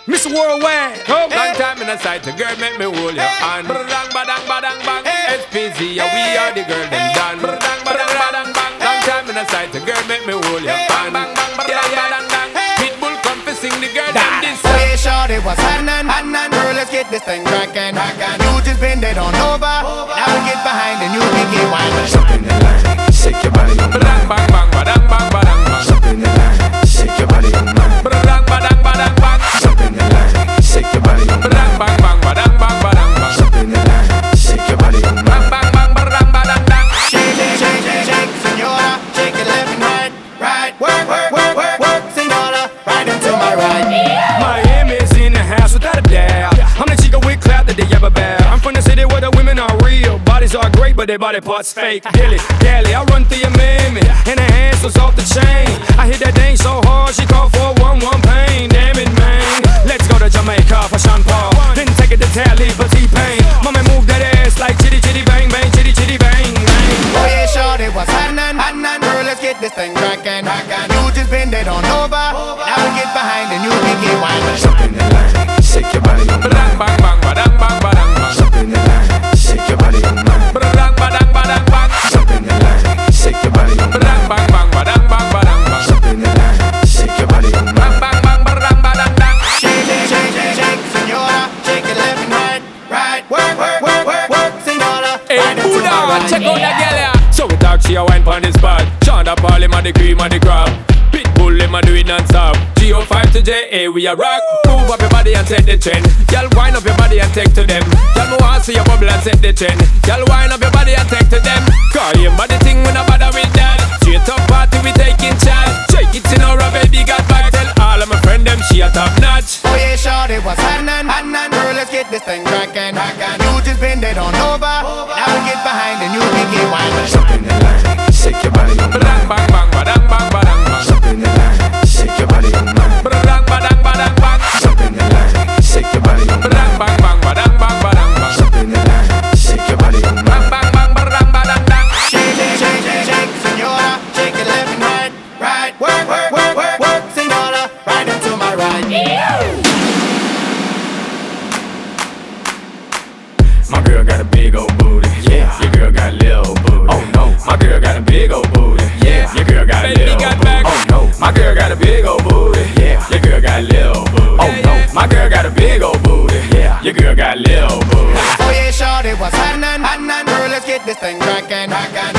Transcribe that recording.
Mr. Worldwide. Long time in the sight, the girl make me hold your hand. Badang, badang, badang, bang. SPZ, yeah, we are the girl them done. Badang, badang, badang, bang. Long time in the sight, the girl make me hold your hand. Yeah, yeah. Pitbull come to sing the girl them this song. Hey, shorty, what's happening? Girl, let's get this thing crackin'. You just bend it on over. Now we get behind and you can get windin'. Jump in the line, shake your body on Badang, mine. bang, bang, badang, bang, badang, bang. Jump in the line, shake your body on mine. Badang, badang, badang, bang. Jump in the line, shake your body on Badang, mine. bang, bang, badang, bang, badang, bang. Jump in the line, shake your body on Bang, mine. bang, bang, badang, badang, dang. Shake, shake, shake, shake, shake, senora. Shake it left and right, right. Work, work, work, work, work, senora. Right into my right. Miami's in the house without a doubt. I'm the chica with clap that they ever bow. I'm from the city where the women are real. Bodies are great, but their body parts fake. Dilly, dally, I run through your mammy, and her hands was off the chain. I hit that dang so hard, she called for a 1-1 pain. Damn it, man. Let's go to Jamaica for Sean Paul. Then take it to Tally for T-Pain. Mama move that ass like chitty chitty bang bang, chitty chitty bang bang. Oh yeah, shorty, what's happening? Girl, let's get this thing crackin'. You just bend it on over. Now we get behind and you can get windin'. Jump in the line, shake your body on Badang, mine. bang, bang, badang, bang, badang, bang. Jump in the line, shake your body on mine. Badang, badang, badang, bang. Jump in the line, shake your body on Badang, mine. bang, bang, badang, bang, badang, bang. Jump in the line, shake your body on Bang, mine. bang, bang, badang, badang, dang. Shake, shake, shake, shake, shake, senora. Shake it left and right, right. Work, work, work, work, work, senora. Hey, Right into Buddha, my right. check out that girl ya. So we talk, she a wine pon the spot. Shonda Paul, him a the cream of the crop. Pitbull, him a do it non-stop. GO5 to JA, we a rock. Move up your body and set the trend. Y'all wind up your body and take to them. Y'all move on, see your bubble and set the trend. Y'all wind up your body and take to them. Call him body thing, we no bother with that. Straight up party, we taking charge. Shake it in our baby got back. Tell all of my friend them she a top notch. Oh yeah, shorty, what's happening? Girl, let's get this thing crackin'. You just bend it on over. Now we get behind and you can get windin'. Jump in the line, shake your body on Badang, mine. bang, bang, badang, bang, badang, bang. Jump in the line, shake your body on mine. Badang, badang, badang, bang. Jump in the line, shake your body on Badang, mine. bang, bang, badang, bang, badang, bang. Jump in the line, shake your body on Bang, mine. bang, bang, badang, badang, dang. Shake, shake, shake, shake, shake, senora. Shake it left and right, right. Work, work, work, work, work, senora. Right into my right. My girl got a big old booty. Yeah. Your girl got a little booty. Oh no. My girl got a big old booty. Yeah. Your girl got a Baby little got booty. back. Oh no. My girl got a big old booty. Yeah. Your girl got a little booty. Oh no. My girl got a big old booty. Yeah. Your girl got a little booty. Oh yeah, shorty, what's happening? Girl, let's get this thing crackin'.